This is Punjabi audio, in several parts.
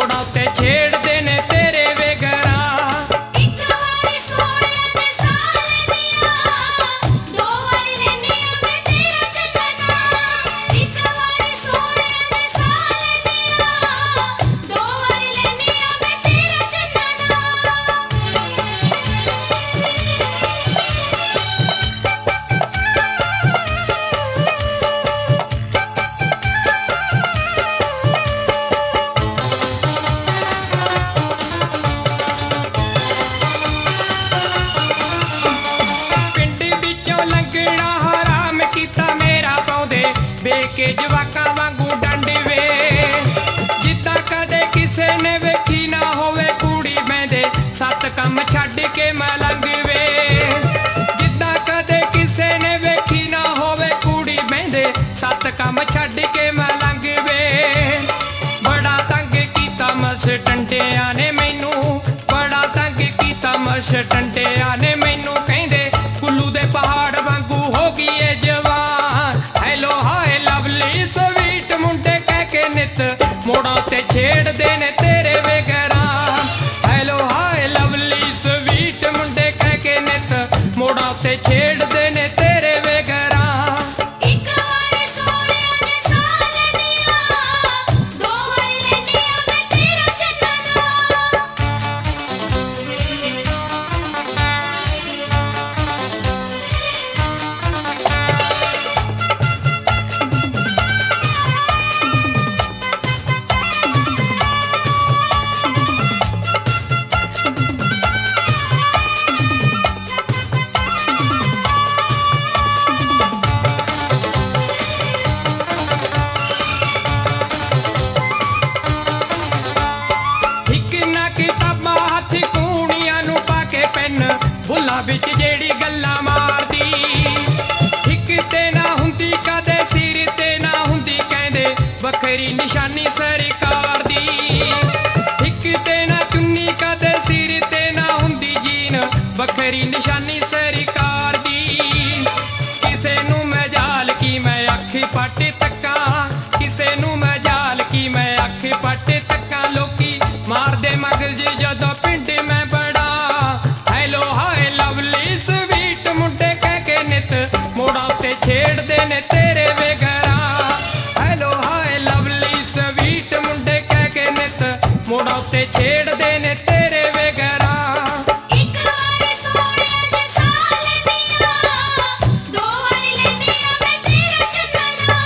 मोड़ा ते छेड़दे ने तेरे वेगरा। एक वारी सोहणिया दे साल दिया, दो वारी लेनी मैं तेरा चन्नना। एक वारी सोहणिया दे साल दिया, दो वारी लेनी मैं तेरा चन्नना। पिंड विचों लंघना हराम कीता मेरा पाउंदे बेके जवाकां वांगू डंड वे। जिद्दां कदे किसे ने वेखी ना होवे कूड़ी बैंदे सत कम छड्ड के मलंग वे। जिद्दां कदे किसे ने वेखी ना होवे कूड़ी बैंदे सत कम छड्ड के मलंग वे। बड़ा तंग कीता मस टंडियां ने मैनू, बड़ा तंग कीता मस टंडियां ने मैनू कहंदे कुल्लू दे पहाड़ वांगू हो गई ए जवान। हेलो हाय लवली स्वीट मुंडे कह के नित मोड़ा ते छेड़दे ने तेरे वेगरा। हेलो हाय लवली स्वीट मुंडे कह के नित मोड़ा ते छेड़दे ने तेरे वेगरा। एक वारी सोहणिया दे साल दिया, दो वारी लेनी मैं तेरा चन्नना। ਇੱਕ ਨਾ ਕਿਤਾਬਾਂ ਹੱਥ ਕੂਣੀਆਂ ਨੂੰ ਪਾ ਕੇ ਪੈਨ ਬੁੱਲਾਂ ਵਿੱਚ ਜਿਹੜੀ ਗੱਲਾਂ ਮਾਰਦੀ। ਇੱਕ ਤੇ ਨਾ ਹੁੰਦੀ ਕਦੇ ਸਿਰ ਤੇ ਨਾ ਹੁੰਦੀ ਕਹਿੰਦੇ ਵੱਖਰੀ ਨਿਸ਼ਾਨੀ ਸਰਕਾਰ ਦੀ। ਇੱਕ ਤੇ ਨਾ ਚੁੰਨੀ ਕਦੇ ਸਿਰ ਤੇ ਨਾ ਹੁੰਦੀ ਜੀਨ ਵੱਖਰੀ ਨਿਸ਼ਾਨੀ ਸਰਕਾਰ ਦੀ। ਕਿਸੇ ਨੂੰ ਮੈਂ ਜਾਲ ਕੀ ਮੈਂ ਅੱਖ ਪੱਟ ਤੱਕਾਂ, ਕਿਸੇ ਨੂੰ ਮੈਂ ਜਾਲ ਕੀ ਮੈਂ ਅੱਖ ਪੱਟ ਤੱਕਾਂ। ਲੋਕੀ ਮਾਰਦੇ ਮਗਜ ਜਦੋਂ ਪਿੰਡ ਮੈਂ ਬੜਾ। ਹੈਲੋ ਹਾਏ ਲਵਲੀ ਸਵੀਟ ਮੁੰਡੇ ਕਹਿ ਕੇ ਨਿਤ ਮੋੜਾਂ ਤੇ ਛੇੜਦੇ ਨੇ ਤੇਰੇ ਵੇਗਰਾ। ਹੈਲੋ ਹਾਏ ਲਵਲੀ ਸਵੀਟ ਮੁੰਡੇ ਕਹਿ ਕੇ ਨਿਤ ਮੋੜਾਂ ਤੇ ਛੇੜਦੇ ਨੇ ਤੇਰੇ ਵੇਗਰਾ। ਇੱਕ ਵਾਰੀ ਸੋਹਣਿਆ ਦੇ ਸਾਲ ਦਿਆ, ਦੋ ਵਾਰੀ ਲੈਨੀ ਮੈਂ ਤੇਰਾ ਚੰਨਨਾ।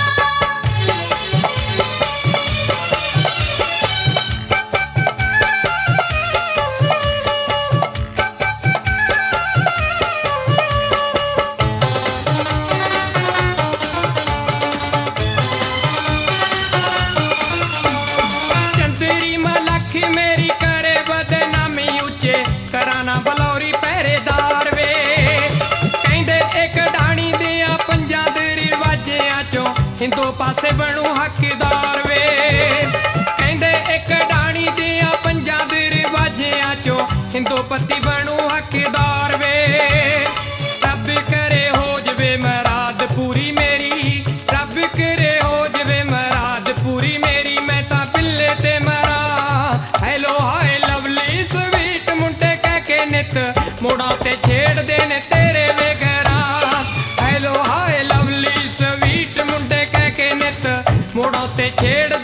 ਚੰਦਰੀ ਮਲਖ ਮੇਰੀ ਕਰੇ ਬਦਨਾਮੀ ਉੱਚੇ ਕਰਾਣਾ ਬਲੌਰੀ ਪਹਿਰੇਦਾਰ ਵੇ। ਕਹਿੰਦੇ ਇੱਕ ਢਾਣੀ ਦੀਆਂ ਪੰਜਾਂ ਦੇ ਰਿਵਾਜਿਆਂ ਚੋਂ ਹਿੰਦੂ ਪਾਸੇ ਬਣੂ ਹੱਕਦਾਰ ਵੇ। ਕਹਿੰਦੇ ਇੱਕ ਢਾਣੀ ਦੀਆਂ ਪੰਜਾਂ ਦੇ ਰਿਵਾਜਿਆਂ ਚੋਂ ਹਿੰਦੂ ਪਤੀ ਬਣੂ ਹੱਕਦਾਰ ਵੇ। ਰੱਬ ਕਰੇ ਹੋ ਜਵੇ ਮਰਾਦ ਪੂਰੀ ਮੇਰੀ, ਰੱਬ ਕਰੇ ਹੋ ਜਵੇ ਮਰਾਦ ਪੂਰੀ ਮੇਰੀ। ਮੈਂ ਤਾਂ ਪਿੱਲੇ ਤੇ ਮਰਾਂ। ਹੈਲੋ ਹਾਏ ਲਵਲੀ ਸਵੀਟ ਮੁੰਡੇ ਕਹਿ ਕੇ ਨਿਤ ਮੋੜਾਂ ਤੇ ਛੇੜਦੇ ਨੇ ਤੇਰੇ ਵੇਗਰਾ। ਹੈਲੋ ਹਾਏ ਲਵਲੀ ਸਵੀਟ ਮੁੰਡੇ ਕਹਿ ਕੇ ਨਿਤ ਮੋੜਾਂ ਤੇ ਛੇੜ